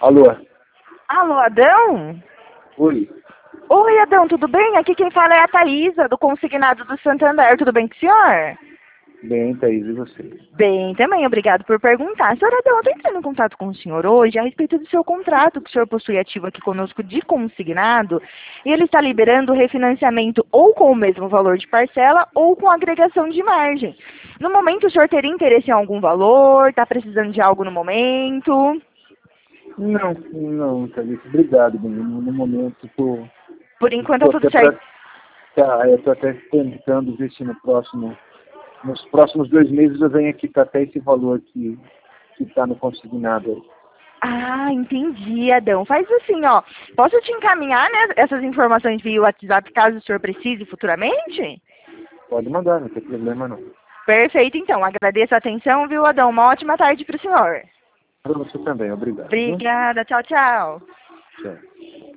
Alô? Alô, Adão? Oi. Oi, Adão, tudo bem? Aqui quem fala é a Thaísa, do Consignado do Santander. Tudo bem com o senhor? Bem, Thaís, e você? Bem, também, obrigado por perguntar. Senhor Adão, eu estou entrando em contato com o senhor hoje a respeito do seu contrato que o senhor possui ativo aqui conosco de consignado, e ele está liberando o refinanciamento ou com o mesmo valor de parcela ou com agregação de margem. No momento, o senhor teria interesse em algum valor? Está precisando de algo no momento? Não, Thaís, obrigado. No momento, Por enquanto, tô tá tudo até certo. eu tô até tentando ver se nos próximos 2 meses eu venho aqui para até esse valor que está no consignado. Ah, entendi, Adão. Faz assim, ó. Posso te encaminhar, né, essas informações via WhatsApp caso o senhor precise futuramente? Pode mandar, não tem problema não. Perfeito, então. Agradeço a atenção, viu, Adão? Uma ótima tarde para o senhor. Para você também, obrigado. Viu? Obrigada. Tchau, tchau. Tchau.